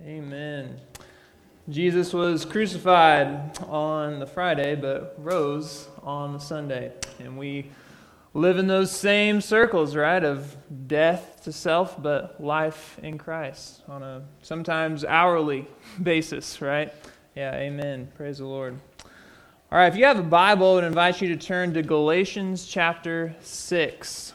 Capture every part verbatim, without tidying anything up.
Amen. Jesus was crucified on the Friday, but rose on the Sunday. And we live in those same circles, right, of death to self, but life in Christ on a sometimes hourly basis, right? Yeah, amen. Praise the Lord. All right, if you have a Bible, I would invite you to turn to Galatians chapter six.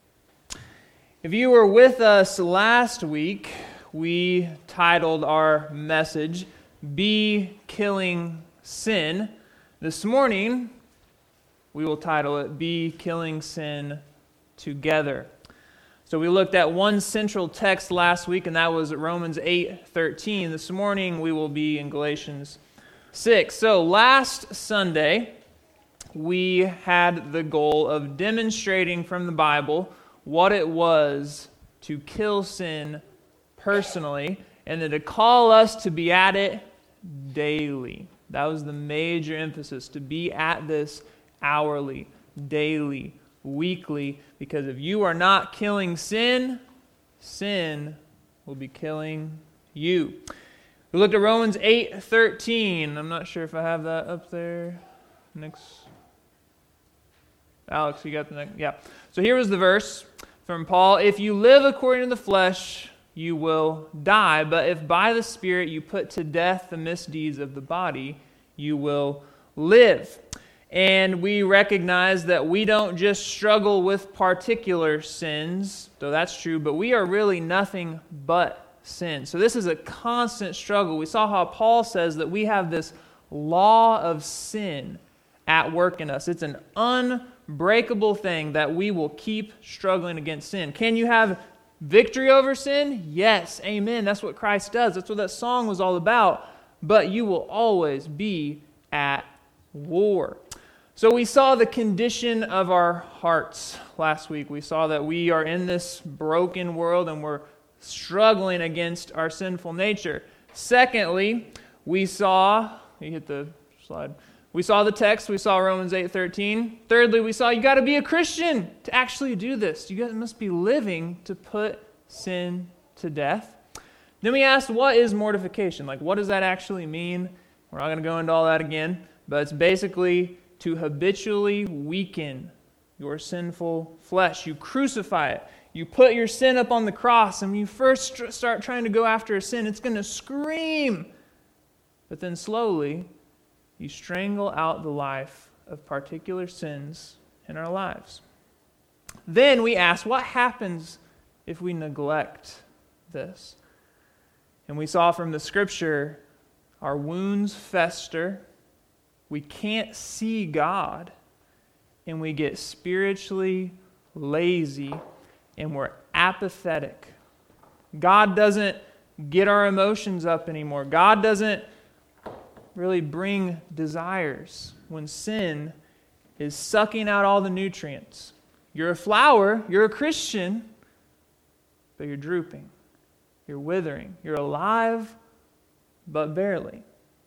If you were with us last week, we titled our message, Be Killing Sin. This morning, we will title it, Be Killing Sin Together. So we looked at one central text last week, and that was Romans eight thirteen. This morning, we will be in Galatians six. So last Sunday, we had the goal of demonstrating from the Bible what it was to kill sin personally, and then to call us to be at it daily. That was the major emphasis, to be at this hourly, daily, weekly, because if you are not killing sin, sin will be killing you. We looked at Romans eight thirteen. I'm not sure if I have that up there. Next. Alex, you got the next? Yeah. So here was the verse from Paul. If you live according to the flesh, you will die. But if by the Spirit you put to death the misdeeds of the body, you will live. And we recognize that we don't just struggle with particular sins, though that's true, but we are really nothing but sin. So this is a constant struggle. We saw how Paul says that we have this law of sin at work in us. It's an unbreakable thing that we will keep struggling against sin. Can you have victory over sin? Yes, amen. That's what Christ does. That's what that song was all about. But you will always be at war. So we saw the condition of our hearts last week. We saw that we are in this broken world and we're struggling against our sinful nature. Secondly, we saw, you hit the slide, we saw the text, we saw Romans eight thirteen. Thirdly, we saw you got to be a Christian to actually do this. You guys must be living to put sin to death. Then we asked, what is mortification? Like, what does that actually mean? We're not going to go into all that again, but it's basically to habitually weaken your sinful flesh. You crucify it. You put your sin up on the cross, and when you first start trying to go after a sin, it's going to scream. But then slowly, you strangle out the life of particular sins in our lives. Then we ask, what happens if we neglect this? And we saw from the Scripture, our wounds fester, we can't see God, and we get spiritually lazy, and we're apathetic. God doesn't get our emotions up anymore. God doesn't really bring desires when sin is sucking out all the nutrients. You're a flower, you're a Christian, but you're drooping. You're withering. You're alive, but barely.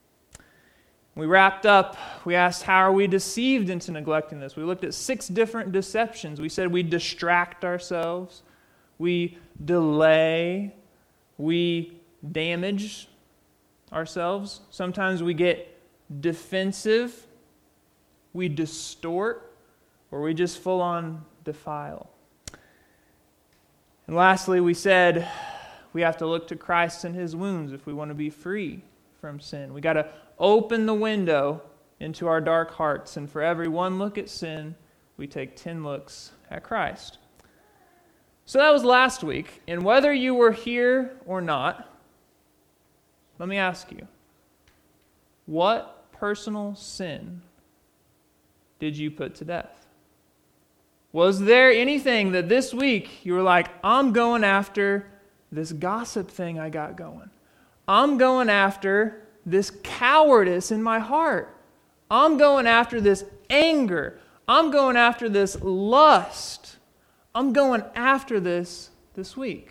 We wrapped up, we asked, how are we deceived into neglecting this? We looked at six different deceptions. We said we distract ourselves, we delay, we damage ourselves. Sometimes we get defensive, we distort, or we just full on defile. And lastly, we said we have to look to Christ and His wounds if we want to be free from sin. We got to open the window into our dark hearts, and for every one look at sin, we take ten looks at Christ. So that was last week, and whether you were here or not, let me ask you, what personal sin did you put to death? Was there anything that this week you were like, I'm going after this gossip thing I got going. I'm going after this cowardice in my heart. I'm going after this anger. I'm going after this lust. I'm going after this this week.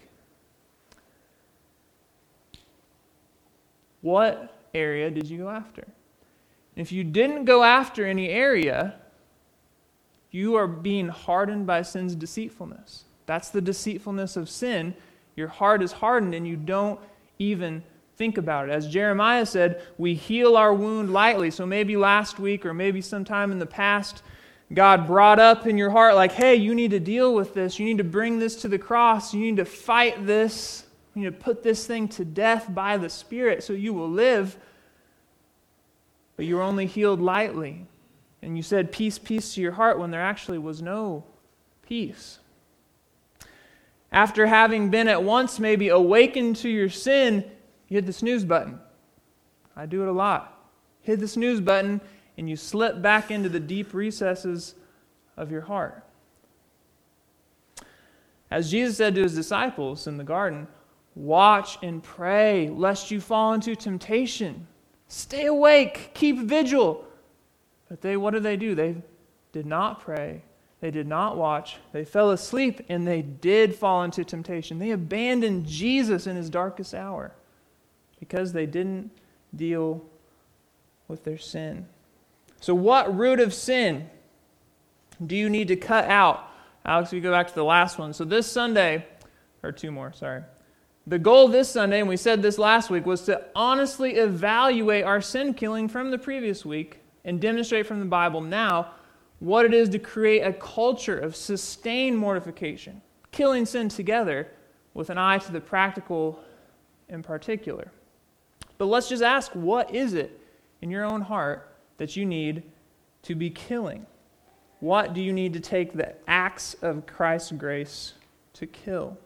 What area did you go after? If you didn't go after any area, you are being hardened by sin's deceitfulness. That's the deceitfulness of sin. Your heart is hardened and you don't even think about it. As Jeremiah said, we heal our wound lightly. So maybe last week or maybe sometime in the past, God brought up in your heart like, hey, you need to deal with this. You need to bring this to the cross. You need to fight this. You need to put this thing to death by the Spirit so you will live. But you were only healed lightly. And you said peace, peace to your heart when there actually was no peace. After having been at once maybe awakened to your sin, you hit the snooze button. I do it a lot. Hit the snooze button and you slip back into the deep recesses of your heart. As Jesus said to his disciples in the garden, watch and pray lest you fall into temptation. Stay awake, keep vigil. But they, what did they do? They did not pray. They did not watch. They fell asleep and they did fall into temptation. They abandoned Jesus in his darkest hour because they didn't deal with their sin. So what root of sin do you need to cut out? Alex, we go back to the last one. So this Sunday, or two more, sorry. The goal this Sunday, and we said this last week, was to honestly evaluate our sin killing from the previous week and demonstrate from the Bible now what it is to create a culture of sustained mortification, killing sin together with an eye to the practical in particular. But let's just ask, what is it in your own heart that you need to be killing? What do you need to take the axe of Christ's grace to kill?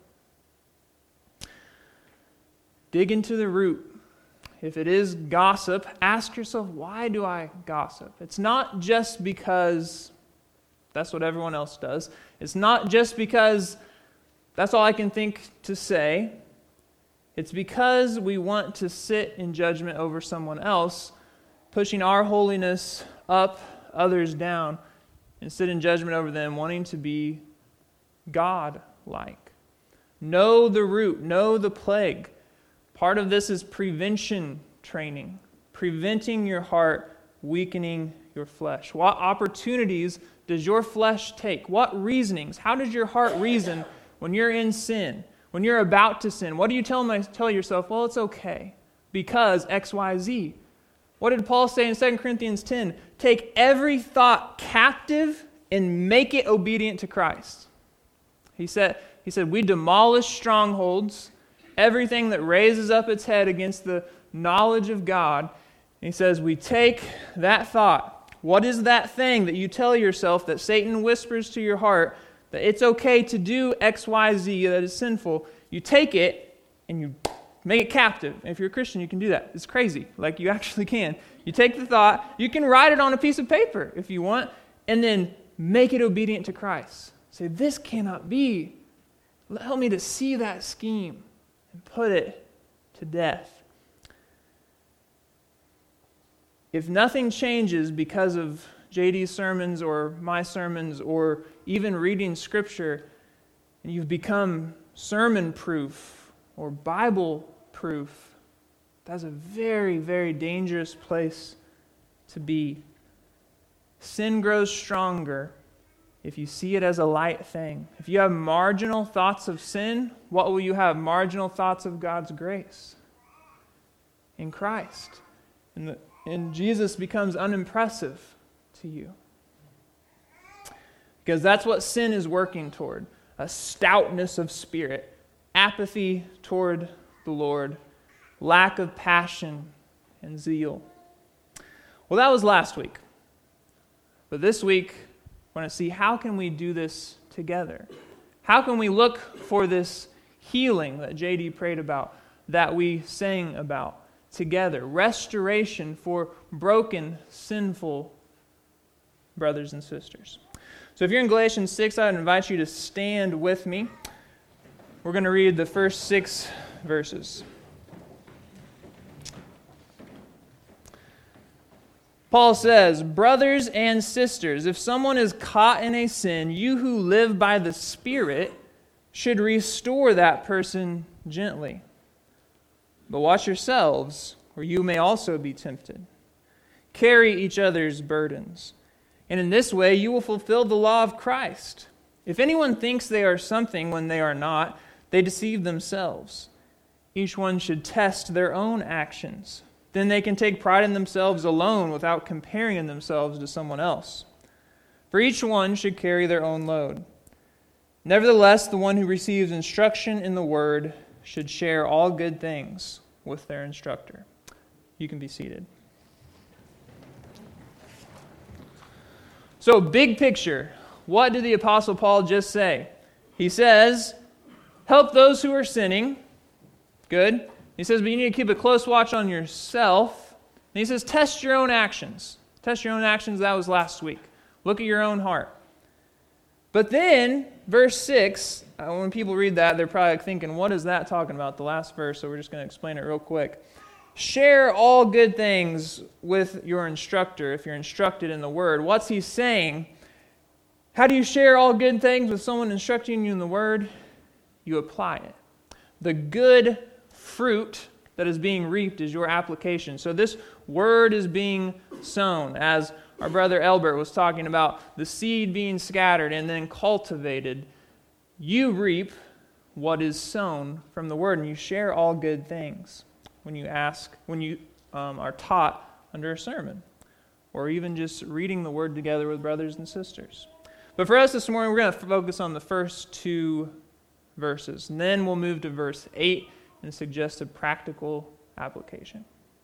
Dig into the root. If it is gossip, ask yourself, why do I gossip? It's not just because that's what everyone else does. It's not just because that's all I can think to say. It's because we want to sit in judgment over someone else, pushing our holiness up, others down, and sit in judgment over them, wanting to be God-like. Know the root, know the plague. Part of this is prevention training, preventing your heart, weakening your flesh. What opportunities does your flesh take? What reasonings? How does your heart reason when you're in sin, when you're about to sin? What do you tell, them, tell yourself? Well, it's okay because X, Y, Z. What did Paul say in Second Corinthians ten? Take every thought captive and make it obedient to Christ. He said, he said, we demolish strongholds, everything that raises up its head against the knowledge of God. And he says, we take that thought. What is that thing that you tell yourself that Satan whispers to your heart that it's okay to do X, Y, Z that is sinful? You take it and you make it captive. And if you're a Christian, you can do that. It's crazy. Like, you actually can. You take the thought, you can write it on a piece of paper if you want, and then make it obedient to Christ. Say, this cannot be. Help me to see that scheme and put it to death. If nothing changes because of J D's sermons or my sermons or even reading Scripture, and you've become sermon-proof or Bible-proof, that's a very, very dangerous place to be. Sin grows stronger if you see it as a light thing. If you have marginal thoughts of sin, what will you have? Marginal thoughts of God's grace in Christ. And, the, and Jesus becomes unimpressive to you. Because that's what sin is working toward. A stoutness of spirit, apathy toward the Lord, lack of passion and zeal. Well, that was last week. But this week, we're going to see how can we do this together? How can we look for this healing that J D prayed about, that we sang about together? Restoration for broken, sinful brothers and sisters. So if you're in Galatians six, I would invite you to stand with me. We're going to read the first six verses. Paul says, brothers and sisters, if someone is caught in a sin, you who live by the Spirit should restore that person gently. But watch yourselves, or you may also be tempted. Carry each other's burdens, and in this way you will fulfill the law of Christ. If anyone thinks they are something when they are not, they deceive themselves. each one should test their own actions. Then they can take pride in themselves alone without comparing themselves to someone else. For each one should carry their own load. Nevertheless, the one who receives instruction in the word should share all good things with their instructor. You can be seated. So, big picture, what did the Apostle Paul just say? He says, help those who are sinning. Good. He says, but you need to keep a close watch on yourself. And he says, test your own actions. Test your own actions. That was last week. Look at your own heart. But then, verse six, uh, when people read that, they're probably thinking, what is that talking about, the last verse? So we're just going to explain it real quick. Share all good things with your instructor if you're instructed in the word. What's he saying? How do you share all good things with someone instructing you in the word? You apply it. The good fruit that is being reaped is your application. So this word is being sown, as our brother Elbert was talking about the seed being scattered and then cultivated. You reap what is sown from the word, and you share all good things when you ask, when you um, are taught under a sermon, or even just reading the word together with brothers and sisters. But for us this morning, we're going to focus on the first two verses, and then we'll move to verse eight and suggest a practical application.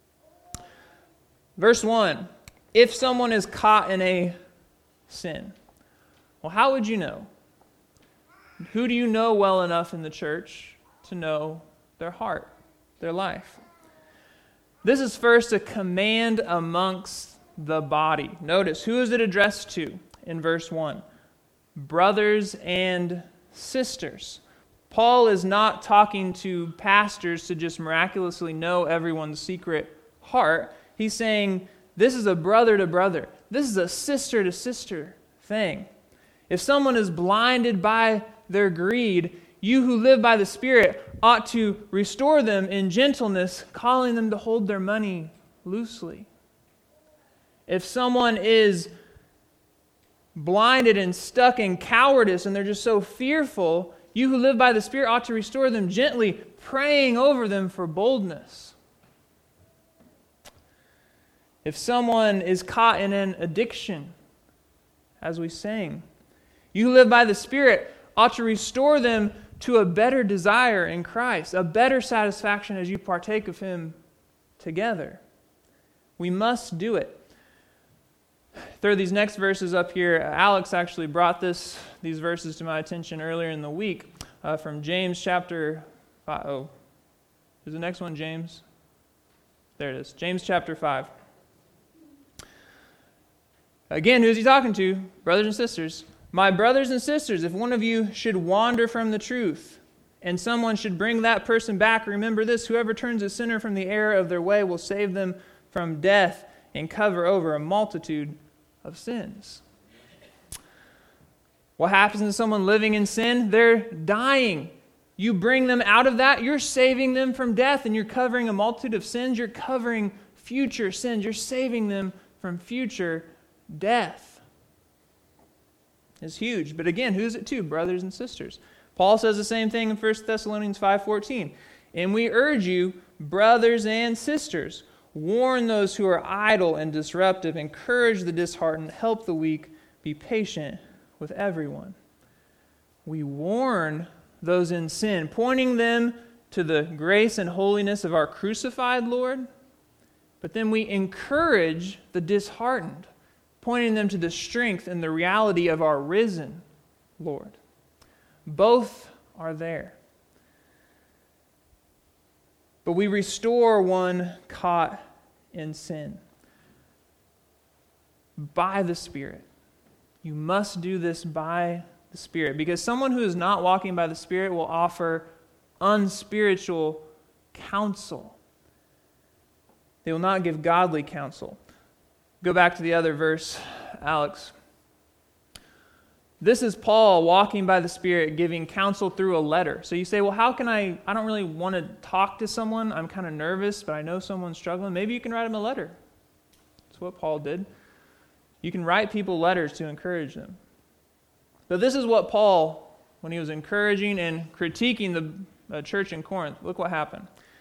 Verse one, if someone is caught in a sin, well, how would you know? Who do you know well enough in the church to know their heart, their life? This is first a command amongst the body. Notice, who is it addressed to in verse one? Brothers and sisters. Paul is not talking to pastors to just miraculously know everyone's secret heart. He's saying, this is a brother to brother. This is a sister to sister thing. If someone is blinded by their greed, you who live by the Spirit ought to restore them in gentleness, calling them to hold their money loosely. If someone is blinded and stuck in cowardice and they're just so fearful, you who live by the Spirit ought to restore them gently, praying over them for boldness. If someone is caught in an addiction, as we sang, you who live by the Spirit ought to restore them to a better desire in Christ, a better satisfaction as you partake of Him together. We must do it. Throw these next verses up here. Alex actually brought this these verses to my attention earlier in the week uh, from James chapter five. Oh, is the next one James? There it is. James chapter five. Again, who is he talking to? Brothers and sisters. My brothers and sisters, if one of you should wander from the truth, and someone should bring that person back, remember this: whoever turns a sinner from the error of their way will save them from death and cover over a multitude of sins. What happens to someone living in sin? They're dying. You bring them out of that, you're saving them from death, and you're covering a multitude of sins. You're covering future sins. You're saving them from future death. It's huge. But again, who's it to? Brothers and sisters. Paul says the same thing in First Thessalonians five fourteen. And we urge you, brothers and sisters, warn those who are idle and disruptive, encourage the disheartened, help the weak, be patient with everyone. We warn those in sin, pointing them to the grace and holiness of our crucified Lord, but then we encourage the disheartened, pointing them to the strength and the reality of our risen Lord. Both are there. But we restore one caught in sin by the Spirit. You must do this by the Spirit, because someone who is not walking by the Spirit will offer unspiritual counsel. They will not give godly counsel. Go back to the other verse, Alex. This is Paul walking by the Spirit, giving counsel through a letter. So you say, well, how can I, I don't really want to talk to someone. I'm kind of nervous, but I know someone's struggling. Maybe you can write them a letter. That's what Paul did. You can write people letters to encourage them. But this is what Paul, when he was encouraging and critiquing the uh, church in Corinth, look what happened.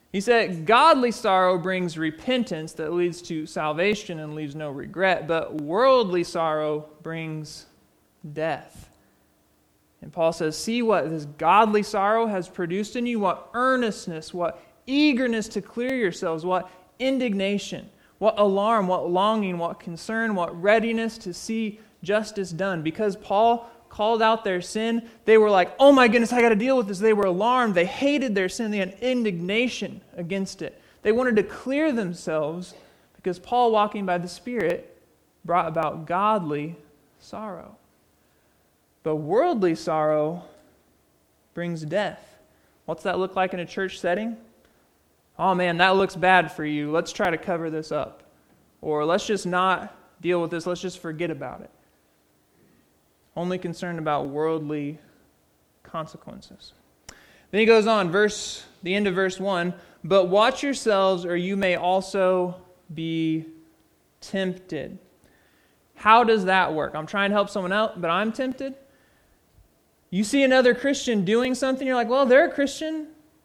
He said, godly sorrow brings repentance that leads to salvation and leaves no regret, but worldly sorrow brings death. And Paul says, see what this godly sorrow has produced in you, what earnestness, what eagerness to clear yourselves, what indignation, what alarm, what longing, what concern, what readiness to see justice done. Because Paul called out their sin, they were like, oh my goodness, I got to deal with this. They were alarmed. They hated their sin. They had indignation against it. They wanted to clear themselves because Paul, walking by the Spirit, brought about godly sorrow. But worldly sorrow brings death. What's that look like in a church setting? Oh man, that looks bad for you. Let's try to cover this up. Or let's just not deal with this. Let's just forget about it. Only concerned about worldly consequences. Then he goes on, verse the end of verse one, but watch yourselves or you may also be tempted. How does that work? I'm trying to help someone out, but I'm tempted. You see another Christian doing something, you're like, well, they're a Christian.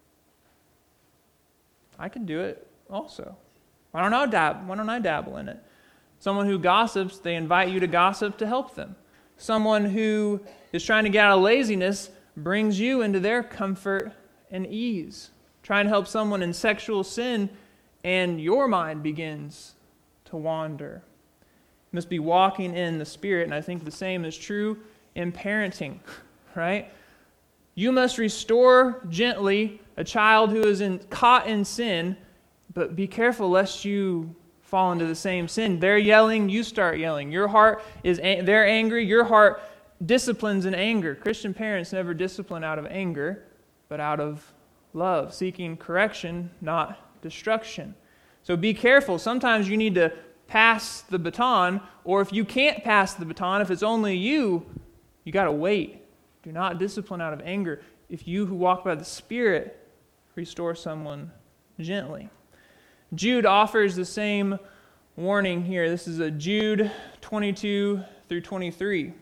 I can do it also. Why don't I dab- why don't I dabble in it? Someone who gossips, they invite you to gossip to help them. Someone who is trying to get out of laziness brings you into their comfort and ease. Trying to help someone in sexual sin, and your mind begins to wander. You must be walking in the Spirit, and I think the same is true in parenting, right? You must restore gently a child who is in, caught in sin, but be careful lest you fall into the same sin. They're yelling, you start yelling. Your heart is, they're angry, your heart disciplines in anger. Christian parents never discipline out of anger, but out of love, seeking correction, not destruction. So be careful. Sometimes you need to pass the baton, or if you can't pass the baton, if it's only you, you got to wait. Do not discipline out of anger. If you who walk by the Spirit restore someone gently. Jude offers the same warning here. This is a Jude twenty-two through twenty-three.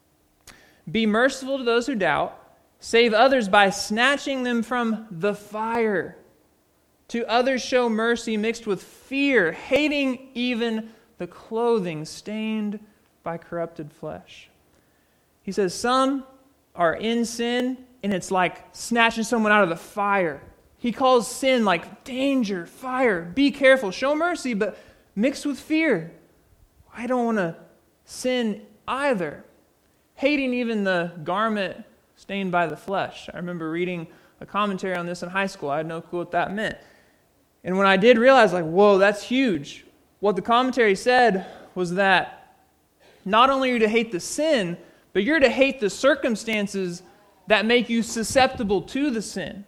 Be merciful to those who doubt. Save others by snatching them from the fire. To others show mercy mixed with fear, hating even the clothing stained by corrupted flesh. He says some are in sin, and it's like snatching someone out of the fire. He calls sin like danger, fire. Be careful. Show mercy, but mixed with fear. I don't want to sin either. Hating even the garment stained by the flesh. I remember reading a commentary on this in high school. I had no clue what that meant. And when I did realize, like, whoa, that's huge. What the commentary said was that not only are you to hate the sin, but you're to hate the circumstances that make you susceptible to the sin.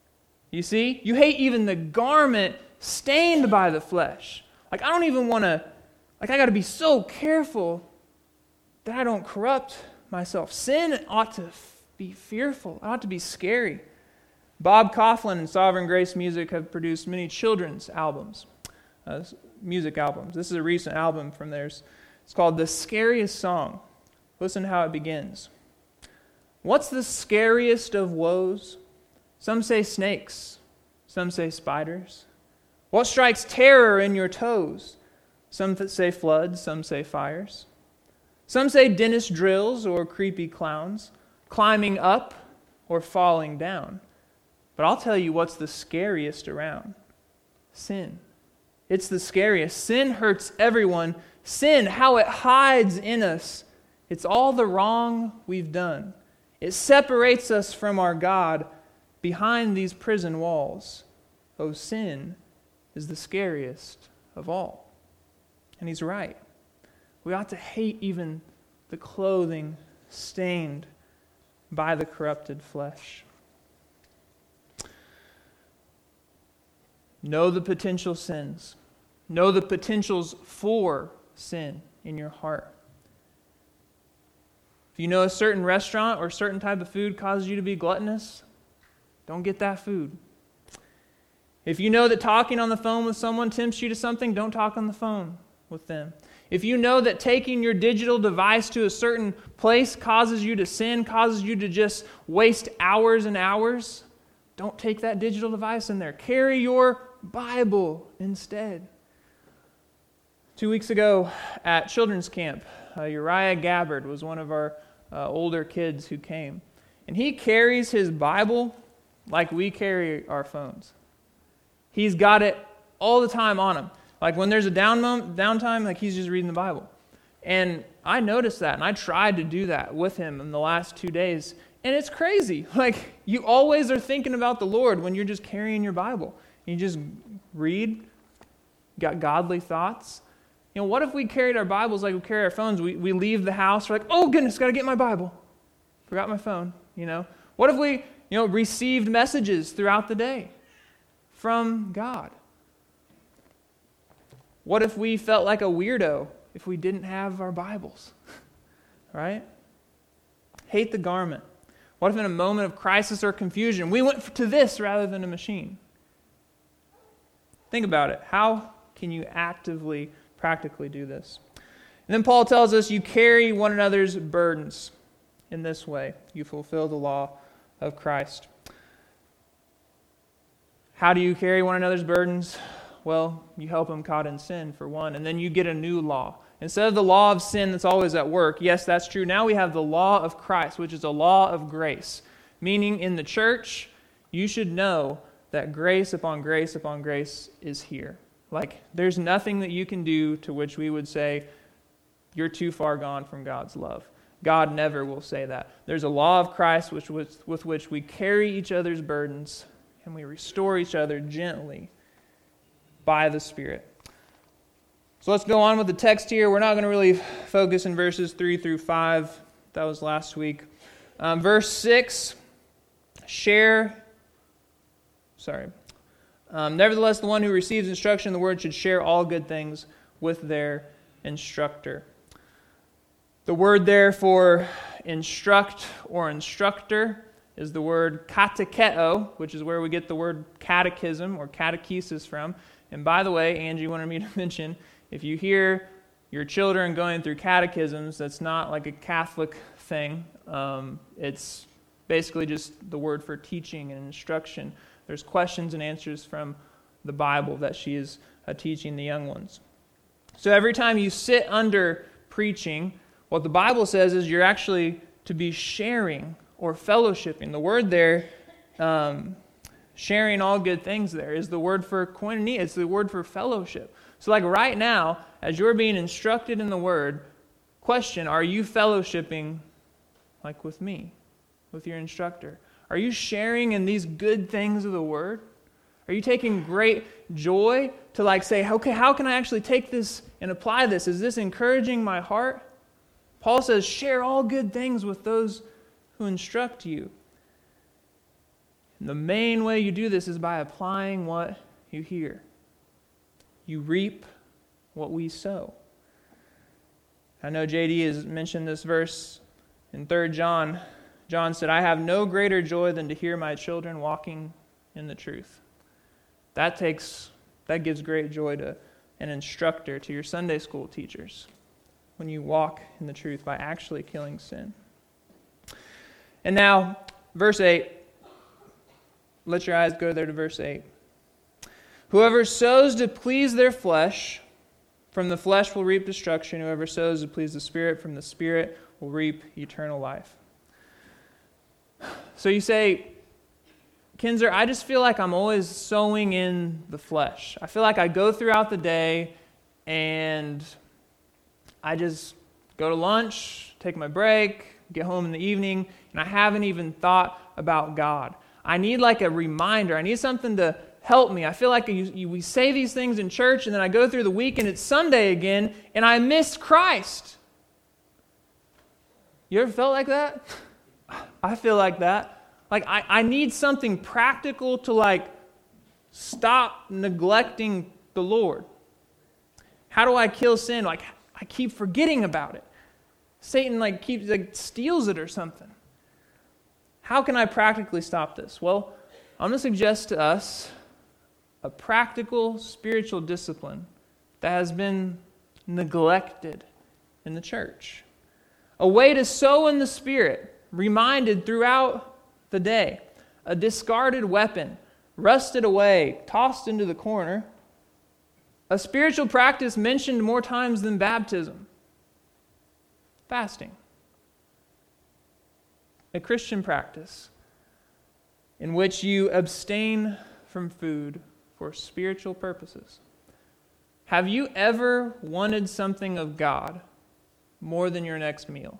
You see? You hate even the garment stained by the flesh. Like, I don't even want to, like, I got to be so careful that I don't corrupt myself. Sin ought to be fearful. It ought to be scary. Bob Coughlin and Sovereign Grace Music have produced many children's albums, uh, music albums. This is a recent album from theirs. It's called The Scariest Song. Listen how it begins. What's the scariest of woes? Some say snakes, some say spiders. What strikes terror in your toes? Some say floods, some say fires. Some say dentist drills or creepy clowns, climbing up or falling down. But I'll tell you what's the scariest around. Sin. It's the scariest. Sin hurts everyone. Sin, how it hides in us. It's all the wrong we've done. It separates us from our God behind these prison walls. Oh, sin is the scariest of all. And he's right. We ought to hate even the clothing stained by the corrupted flesh. Know the potential sins. Know the potentials for sin in your heart. If you know a certain restaurant or a certain type of food causes you to be gluttonous, don't get that food. If you know that talking on the phone with someone tempts you to something, don't talk on the phone with them. If you know that taking your digital device to a certain place causes you to sin, causes you to just waste hours and hours, Don't take that digital device in there. Carry your Bible instead. Two weeks ago at children's camp, uh, Uriah Gabbard was one of our uh, older kids who came. And he carries his Bible like we carry our phones. He's got it all the time on him. Like when there's a down moment, downtime, like he's just reading the Bible. And I noticed that, and I tried to do that with him in the last two days. And it's crazy. Like, you always are thinking about the Lord when you're just carrying your Bible. You just read, got godly thoughts. You know, what if we carried our Bibles like we carry our phones? We we leave the house, we're like, oh goodness, got to get my Bible. Forgot my phone, you know. What if we, you know, received messages throughout the day from God? What if we felt like a weirdo if we didn't have our Bibles? Right? Hate the garment. What if in a moment of crisis or confusion, we went to this rather than a machine? Think about it. How can you actively, practically do this? And then Paul tells us you carry one another's burdens. In this way, you fulfill the law of Christ. How do you carry one another's burdens? Well, you help them caught in sin, for one, and then you get a new law. Instead of the law of sin that's always at work, yes, that's true. Now we have the law of Christ, which is a law of grace. Meaning in the church, you should know that grace upon grace upon grace is here. Like, there's nothing that you can do to which we would say, you're too far gone from God's love. God never will say that. There's a law of Christ which, with, with which we carry each other's burdens and we restore each other gently by the Spirit. So let's go on with the text here. We're not going to really focus in verses three through five. That was last week. Um, verse six, share, sorry. Um, Nevertheless, the one who receives instruction in the word should share all good things with their instructor. The word there for instruct or instructor is the word katecheo, which is where we get the word catechism or catechesis from. And by the way, Angie wanted me to mention, if you hear your children going through catechisms, that's not like a Catholic thing. Um, it's basically just the word for teaching and instruction. There's questions and answers from the Bible that she is uh, teaching the young ones. So every time you sit under preaching, what the Bible says is you're actually to be sharing or fellowshipping. The word there, um, sharing all good things there, is the word for koinonia. It's the word for fellowship. So like right now, as you're being instructed in the word, question, are you fellowshipping like with me, with your instructor? Are you sharing in these good things of the word? Are you taking great joy to like say, okay, how can I actually take this and apply this? Is this encouraging my heart? Paul says, share all good things with those who instruct you. And the main way you do this is by applying what you hear. You reap what we sow. I know J D has mentioned this verse in Third John. John said, I have no greater joy than to hear my children walking in the truth. That takes, that gives great joy to an instructor, to your Sunday school teachers, when you walk in the truth by actually killing sin. And now, verse eight. Let your eyes go there to verse eight. Whoever sows to please their flesh, from the flesh will reap destruction. Whoever sows to please the Spirit, from the Spirit will reap eternal life. So you say, Kinzer, I just feel like I'm always sowing in the flesh. I feel like I go throughout the day and I just go to lunch, take my break, get home in the evening, and I haven't even thought about God. I need like a reminder. I need something to help me. I feel like you, you, we say these things in church, and then I go through the week, and it's Sunday again, and I miss Christ. You ever felt like that? I feel like that. Like I, I need something practical to like stop neglecting the Lord. How do I kill sin? Like I keep forgetting about it. Satan like keeps like steals it or something. How can I practically stop this? Well, I'm going to suggest to us a practical spiritual discipline that has been neglected in the church. A way to sow in the Spirit, reminded throughout the day. a discarded weapon, rusted away, tossed into the corner. A spiritual practice mentioned more times than baptism. Fasting. A Christian practice in which you abstain from food for spiritual purposes. Have you ever wanted something of God more than your next meal?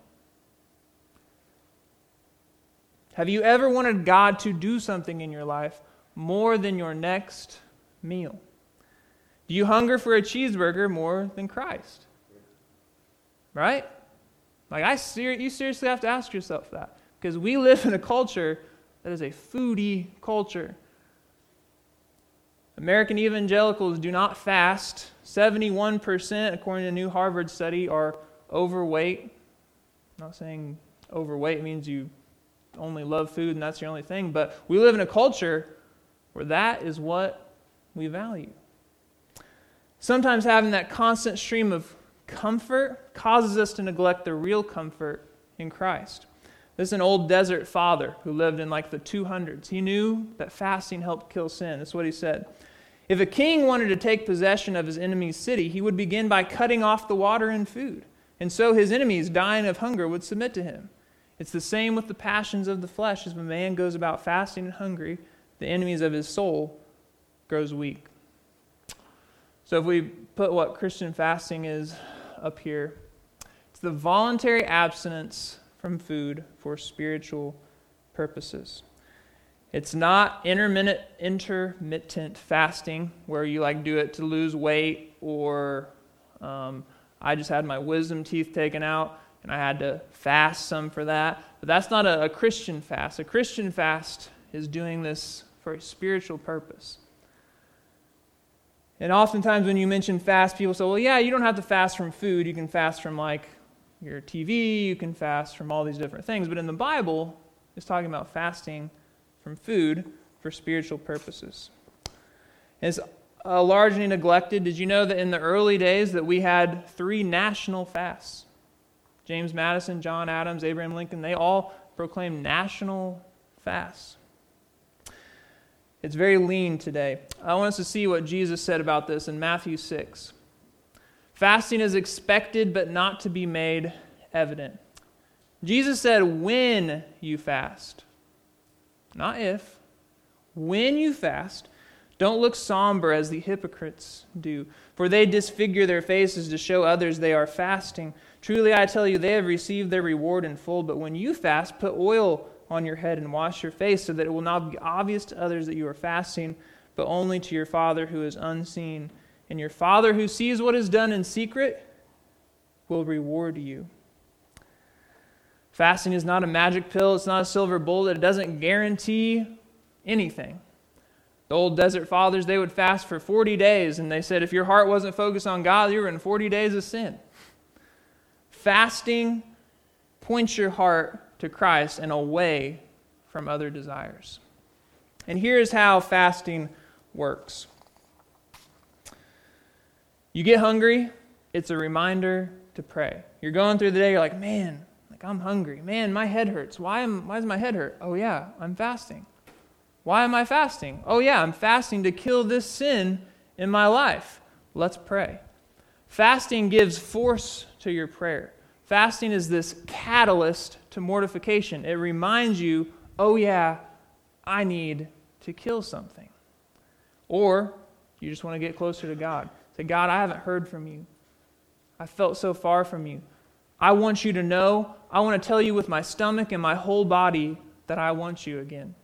Have you ever wanted God to do something in your life more than your next meal? Do you hunger for a cheeseburger more than Christ? Right? Like, I ser- you seriously have to ask yourself that. Because we live in a culture that is a foodie culture. American evangelicals do not fast. seventy-one percent, according to a new Harvard study, are overweight. I'm not saying overweight means you only love food and that's your only thing, but we live in a culture where that is what we value. Sometimes having that constant stream of comfort causes us to neglect the real comfort in Christ. This is an old desert father who lived in like the two hundreds. He knew that fasting helped kill sin. That's what he said. If a king wanted to take possession of his enemy's city, he would begin by cutting off the water and food. And so his enemies, dying of hunger, would submit to him. It's the same with the passions of the flesh. As a man goes about fasting and hungry, the enemies of his soul grows weak. So if we put what Christian fasting is up here, it's the voluntary abstinence from food for spiritual purposes. It's not intermittent intermittent fasting where you like do it to lose weight, or um, I just had my wisdom teeth taken out and I had to fast some for that. But that's not a, a Christian fast. A Christian fast is doing this for a spiritual purpose. And oftentimes when you mention fast, people say, well, yeah, you don't have to fast from food. You can fast from like your T V, you can fast from all these different things. But in the Bible, it's talking about fasting from food for spiritual purposes. And it's uh, largely neglected. Did you know that in the early days that we had three national fasts? James Madison, John Adams, Abraham Lincoln, they all proclaimed national fasts. It's very lean today. I want us to see what Jesus said about this in Matthew six. Fasting is expected but not to be made evident. Jesus said, when you fast, not if, when you fast, don't look somber as the hypocrites do, for they disfigure their faces to show others they are fasting. Truly I tell you, they have received their reward in full. But when you fast, put oil on your head and wash your face, so that it will not be obvious to others that you are fasting, but only to your Father who is unseen. And your Father who sees what is done in secret will reward you. Fasting is not a magic pill. It's not a silver bullet. It doesn't guarantee anything. The old desert fathers, they would fast for forty days, and they said if your heart wasn't focused on God, you were in forty days of sin. Fasting points your heart to Christ and away from other desires. And here's how fasting works. You get hungry, it's a reminder to pray. You're going through the day, you're like, man, like I'm hungry. Man, my head hurts. Why am why does my head hurt? Oh yeah, I'm fasting. Why am I fasting? Oh yeah, I'm fasting to kill this sin in my life. Let's pray. Fasting gives force to your prayer. Fasting is this catalyst to mortification. It reminds you, oh yeah, I need to kill something. Or you just want to get closer to God. Say, God, I haven't heard from you. I felt so far from you. I want you to know. I want to tell you with my stomach and my whole body that I want you again.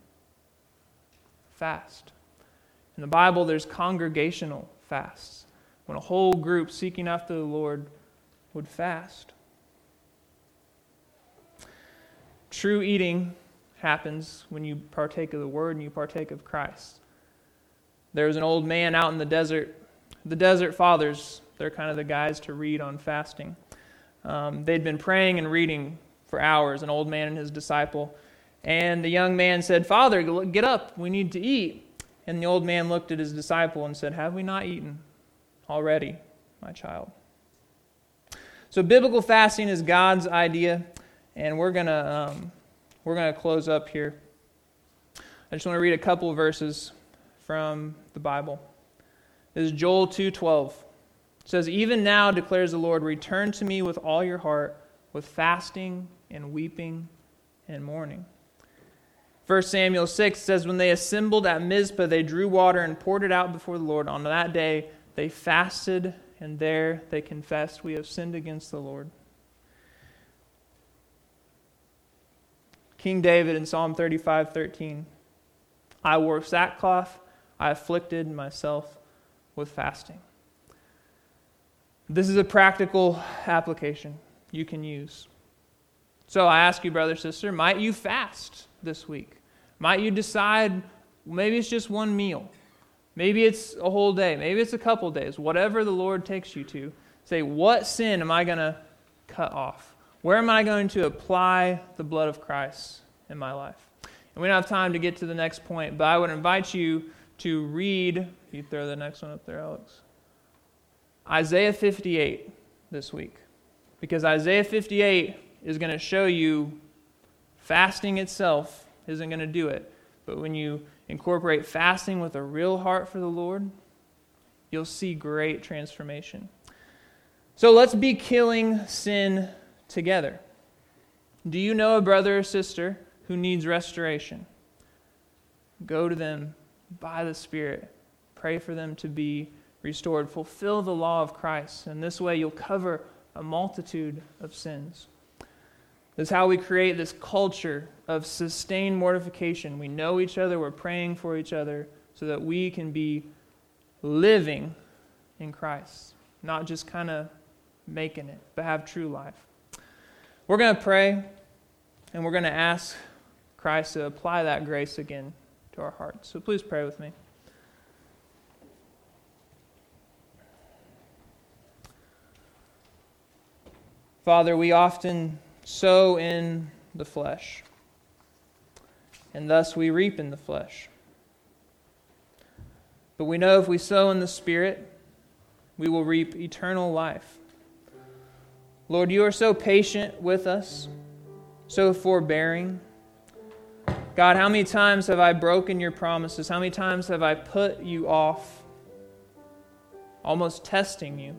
Fast. In the Bible, there's congregational fasts, when a whole group seeking after the Lord would fast. True eating happens when you partake of the Word and you partake of Christ. There was an old man out in the desert. The desert fathers, they're kind of the guys to read on fasting. Um, they'd been praying and reading for hours, an old man and his disciple. And the young man said, Father, get up, we need to eat. And the old man looked at his disciple and said, have we not eaten already, my child? So biblical fasting is God's idea, and we're gonna um, we're gonna close up here. I just want to read a couple of verses from the Bible. This is Joel two twelve. It says, "Even now, declares the Lord, return to me with all your heart, with fasting and weeping and mourning." First Samuel six says, "When they assembled at Mizpah, they drew water and poured it out before the Lord. On that day, they fasted, and there they confessed, 'We have sinned against the Lord.'" King David in Psalm thirty-five thirteen, "I wore sackcloth, I afflicted myself with fasting." This is a practical application you can use. So I ask you, brother, sister, might you fast this week? Might you decide, maybe it's just one meal. Maybe it's a whole day. Maybe it's a couple days. Whatever the Lord takes you to. Say, what sin am I going to cut off? Where am I going to apply the blood of Christ in my life? And we don't have time to get to the next point, but I would invite you to read, you throw the next one up there, Alex, Isaiah fifty-eight this week. Because Isaiah fifty-eight is going to show you fasting itself isn't going to do it. But when you incorporate fasting with a real heart for the Lord, you'll see great transformation. So let's be killing sin together. Do you know a brother or sister who needs restoration? Go to them by the Spirit. Pray for them to be restored. Fulfill the law of Christ. And this way you'll cover a multitude of sins. This is how we create this culture of sustained mortification. We know each other. We're praying for each other so that we can be living in Christ. Not just kind of making it, but have true life. We're going to pray, and we're going to ask Christ to apply that grace again to our hearts. So please pray with me. Father, we often sow in the flesh, and thus we reap in the flesh. But we know if we sow in the Spirit, we will reap eternal life. Lord, you are so patient with us, so forbearing. God, how many times have I broken your promises? How many times have I put you off, almost testing you?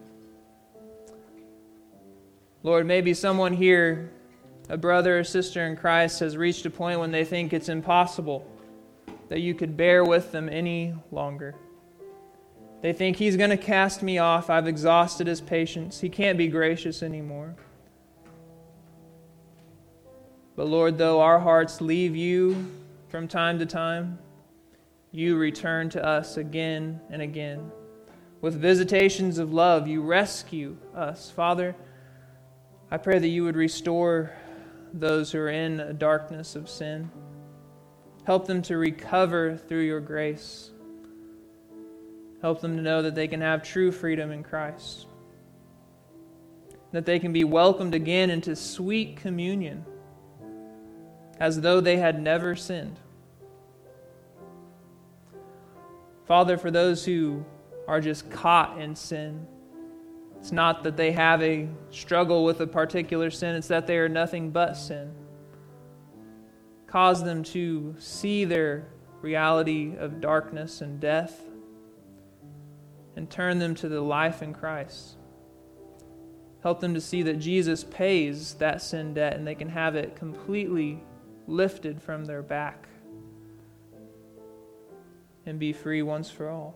Lord, maybe someone here, a brother or sister in Christ, has reached a point when they think it's impossible that you could bear with them any longer. They think he's going to cast me off. I've exhausted his patience. He can't be gracious anymore. But Lord, though our hearts leave you from time to time, you return to us again and again. With visitations of love, you rescue us. Father, I pray that you would restore those who are in a darkness of sin. Help them to recover through your grace. Help them to know that they can have true freedom in Christ. That they can be welcomed again into sweet communion as though they had never sinned. Father, for those who are just caught in sin, it's not that they have a struggle with a particular sin, it's that they are nothing but sin. Cause them to see their reality of darkness and death and turn them to the life in Christ. Help them to see that Jesus pays that sin debt and they can have it completely lifted from their back and be free once for all.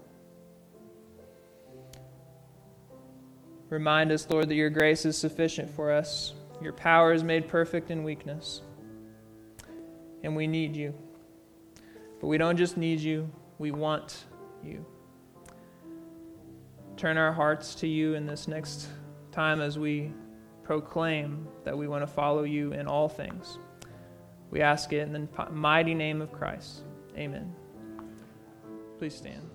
Remind us, Lord, that your grace is sufficient for us. Your power is made perfect in weakness. And we need you. But we don't just need you, we want you. Turn our hearts to you in this next time as we proclaim that we want to follow you in all things. We ask it in the mighty name of Christ. Amen. Please stand.